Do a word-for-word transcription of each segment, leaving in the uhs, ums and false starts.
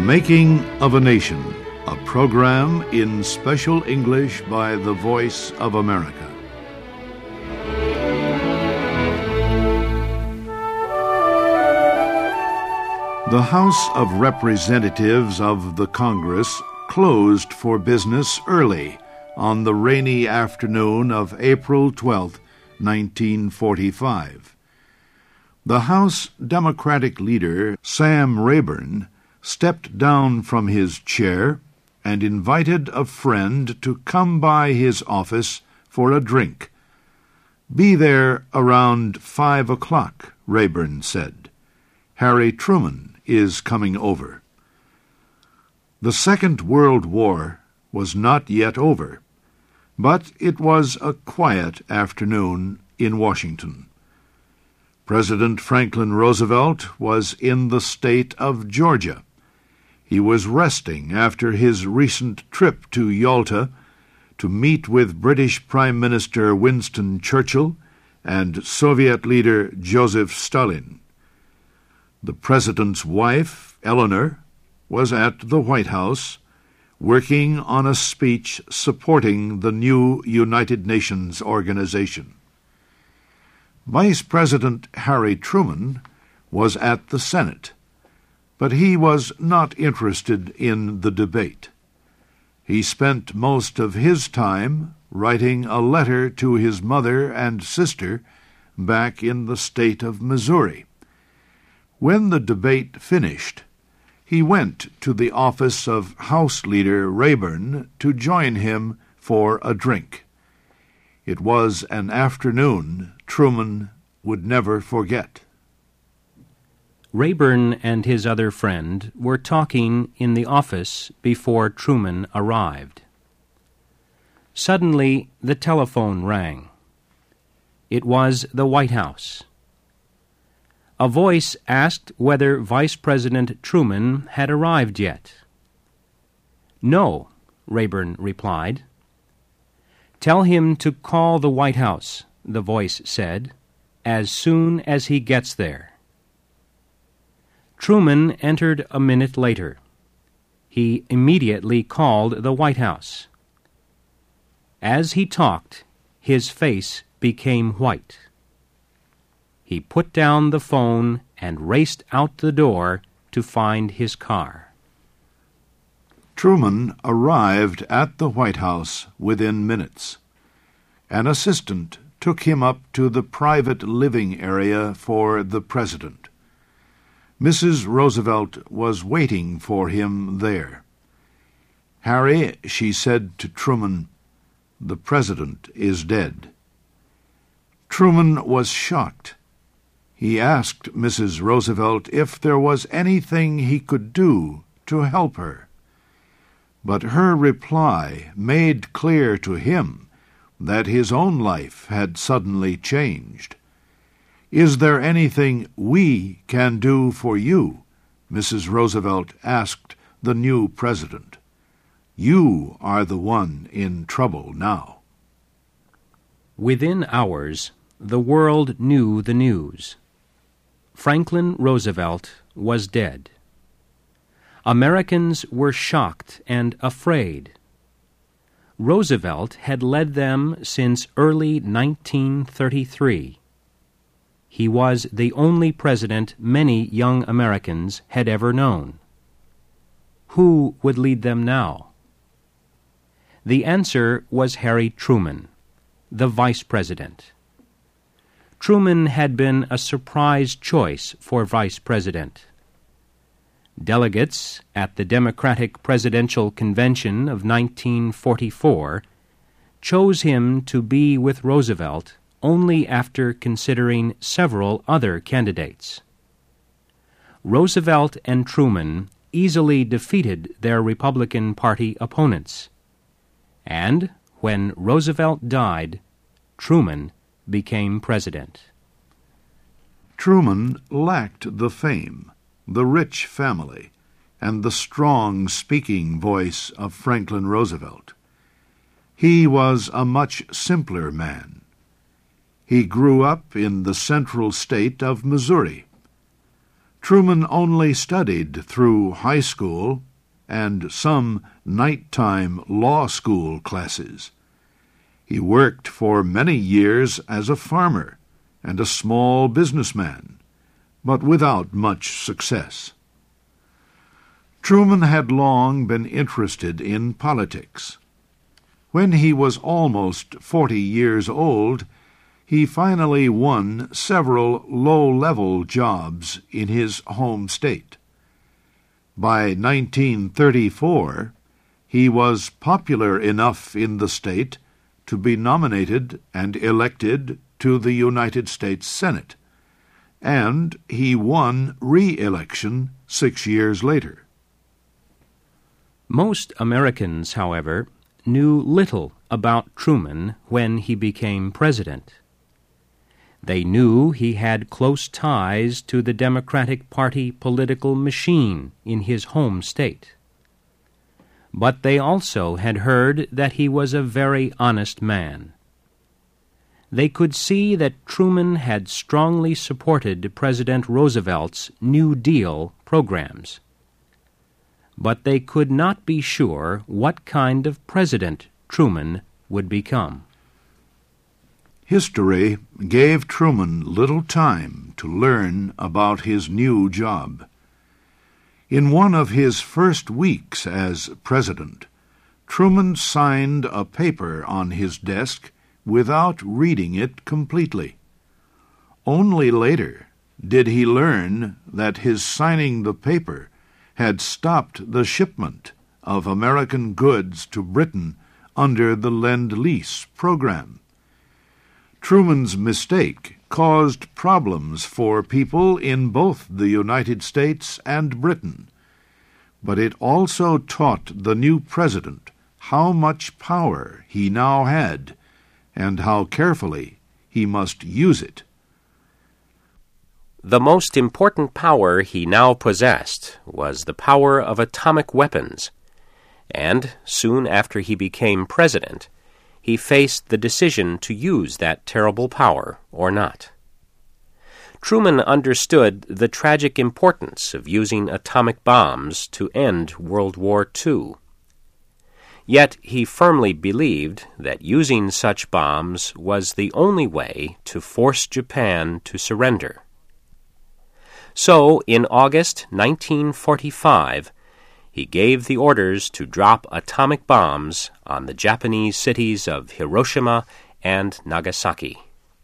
Making of a Nation, a program in special English by the Voice of America. The House of Representatives of the Congress closed for business early on the rainy afternoon of April twelfth, nineteen forty-five. The House Democratic leader, Sam Rayburn, stepped down from his chair and invited a friend to come by his office for a drink. "Be there around five o'clock," Rayburn said. "Harry Truman is coming over." The Second World War was not yet over, but it was a quiet afternoon in Washington. President Franklin Roosevelt was in the state of Georgia. He was resting after his recent trip to Yalta to meet with British Prime Minister Winston Churchill and Soviet leader Joseph Stalin. The president's wife, Eleanor, was at the White House, working on a speech supporting the new United Nations organization. Vice President Harry Truman was at the Senate, but he was not interested in the debate. He spent most of his time writing a letter to his mother and sister back in the state of Missouri. When the debate finished, he went to the office of House Leader Rayburn to join him for a drink. It was an afternoon Truman would never forget. Rayburn and his other friend were talking in the office before Truman arrived. Suddenly, the telephone rang. It was the White House. A voice asked whether Vice President Truman had arrived yet. "No," Rayburn replied. "Tell him to call the White House," the voice said, "as soon as he gets there." Truman entered a minute later. He immediately called the White House. As he talked, his face became white. He put down the phone and raced out the door to find his car. Truman arrived at the White House within minutes. An assistant took him up to the private living area for the president. Missus Roosevelt was waiting for him there. "Harry," she said to Truman, "the president is dead." Truman was shocked. He asked Missus Roosevelt if there was anything he could do to help her. But her reply made clear to him that his own life had suddenly changed. "Is there anything we can do for you?" Missus Roosevelt asked the new president. "You are the one in trouble now." Within hours, the world knew the news. Franklin Roosevelt was dead. Americans were shocked and afraid. Roosevelt had led them since early nineteen thirty-three. He was the only president many young Americans had ever known. Who would lead them now? The answer was Harry Truman, the vice president. Truman had been a surprise choice for vice president. Delegates at the Democratic Presidential Convention of nineteen forty-four chose him to be with Roosevelt only after considering several other candidates. Roosevelt and Truman easily defeated their Republican Party opponents, and when Roosevelt died, Truman became president. Truman lacked the fame, the rich family, and the strong speaking voice of Franklin Roosevelt. He was a much simpler man. He grew up in the central state of Missouri. Truman only studied through high school and some nighttime law school classes. He worked for many years as a farmer and a small businessman, but without much success. Truman had long been interested in politics. When he was almost forty years old, he finally won several low-level jobs in his home state. By nineteen thirty-four, he was popular enough in the state to be nominated and elected to the United States Senate, and he won re-election six years later. Most Americans, however, knew little about Truman when he became president. They knew he had close ties to the Democratic Party political machine in his home state. But they also had heard that he was a very honest man. They could see that Truman had strongly supported President Roosevelt's New Deal programs. But they could not be sure what kind of president Truman would become. History gave Truman little time to learn about his new job. In one of his first weeks as president, Truman signed a paper on his desk without reading it completely. Only later did he learn that his signing the paper had stopped the shipment of American goods to Britain under the Lend-Lease program. Truman's mistake caused problems for people in both the United States and Britain, but it also taught the new president how much power he now had and how carefully he must use it. The most important power he now possessed was the power of atomic weapons, and soon after he became president, he faced the decision to use that terrible power or not. Truman understood the tragic importance of using atomic bombs to end World War Two. Yet he firmly believed that using such bombs was the only way to force Japan to surrender. So, in August nineteen forty-five, he gave the orders to drop atomic bombs on the Japanese cities of Hiroshima and Nagasaki.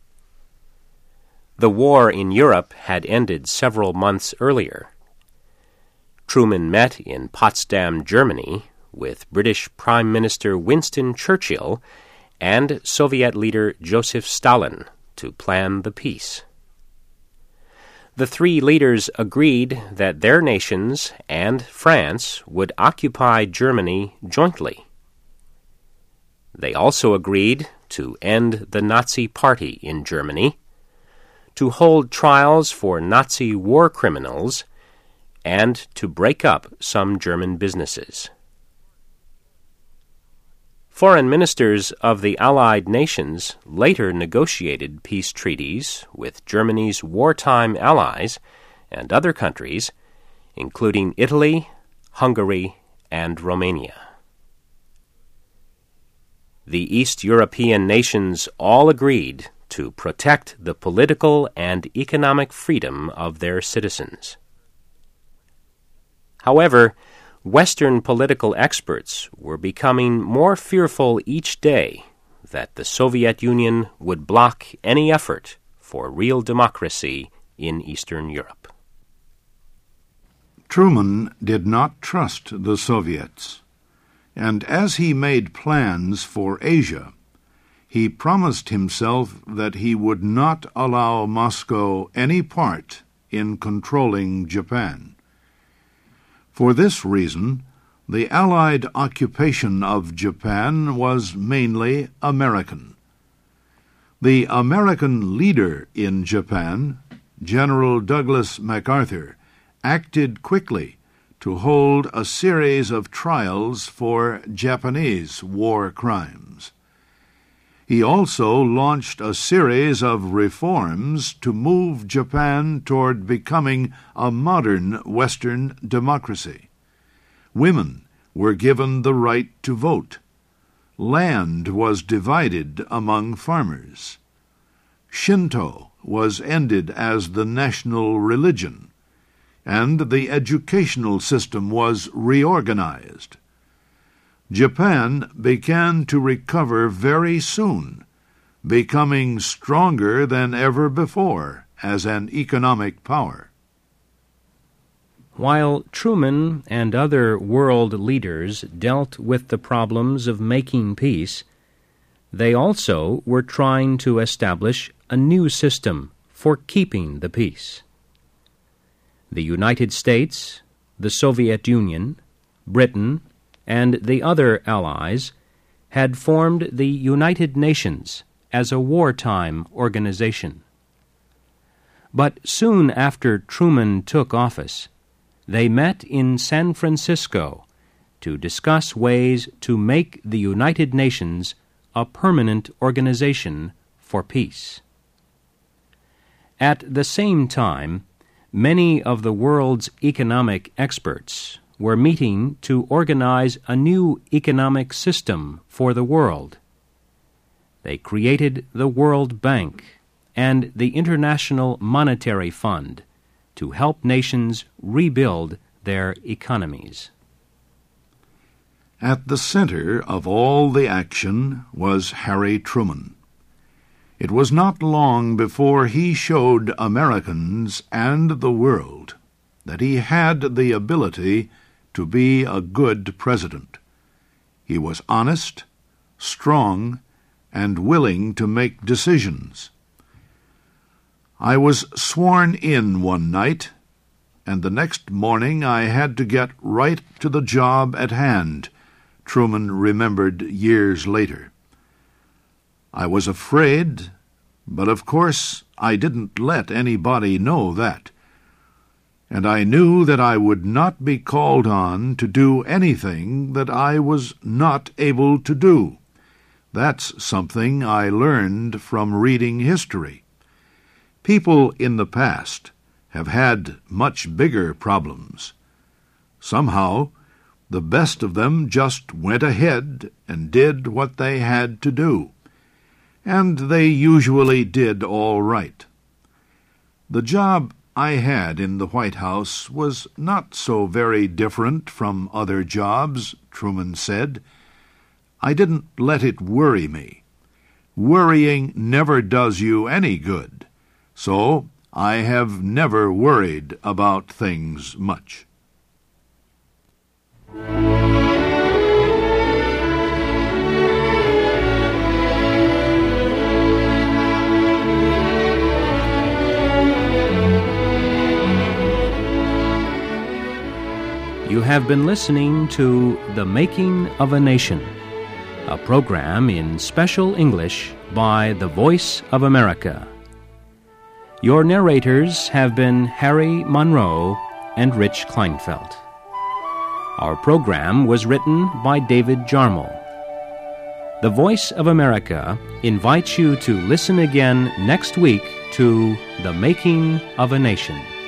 The war in Europe had ended several months earlier. Truman met in Potsdam, Germany, with British Prime Minister Winston Churchill and Soviet leader Joseph Stalin to plan the peace. The three leaders agreed that their nations and France would occupy Germany jointly. They also agreed to end the Nazi Party in Germany, to hold trials for Nazi war criminals, and to break up some German businesses. Foreign ministers of the Allied nations later negotiated peace treaties with Germany's wartime allies and other countries, including Italy, Hungary, and Romania. The East European nations all agreed to protect the political and economic freedom of their citizens. However, Western political experts were becoming more fearful each day that the Soviet Union would block any effort for real democracy in Eastern Europe. Truman did not trust the Soviets, and as he made plans for Asia, he promised himself that he would not allow Moscow any part in controlling Japan. For this reason, the Allied occupation of Japan was mainly American. The American leader in Japan, General Douglas MacArthur, acted quickly to hold a series of trials for Japanese war crimes. He also launched a series of reforms to move Japan toward becoming a modern Western democracy. Women were given the right to vote. Land was divided among farmers. Shinto was ended as the national religion, and the educational system was reorganized. Japan began to recover very soon, becoming stronger than ever before as an economic power. While Truman and other world leaders dealt with the problems of making peace, they also were trying to establish a new system for keeping the peace. The United States, the Soviet Union, Britain, and the other allies had formed the United Nations as a wartime organization. But soon after Truman took office, they met in San Francisco to discuss ways to make the United Nations a permanent organization for peace. At the same time, many of the world's economic experts were meeting to organize a new economic system for the world. They created the World Bank and the International Monetary Fund to help nations rebuild their economies. At the center of all the action was Harry Truman. It was not long before he showed Americans and the world that he had the ability to be a good president. He was honest, strong, and willing to make decisions. I was sworn in one night, and the next morning I had to get right to the job at hand, Truman remembered years later. I was afraid, but of course I didn't let anybody know that. And I knew that I would not be called on to do anything that I was not able to do. That's something I learned from reading history. People in the past have had much bigger problems. Somehow, the best of them just went ahead and did what they had to do. And they usually did all right. The job I had in the White House was not so very different from other jobs, Truman said. I didn't let it worry me. Worrying never does you any good, so I have never worried about things much. You have been listening to The Making of a Nation, a program in special English by the Voice of America. Your narrators have been Harry Monroe and Rich Kleinfeld. Our program was written by David Jarmel. The Voice of America invites you to listen again next week to The Making of a Nation.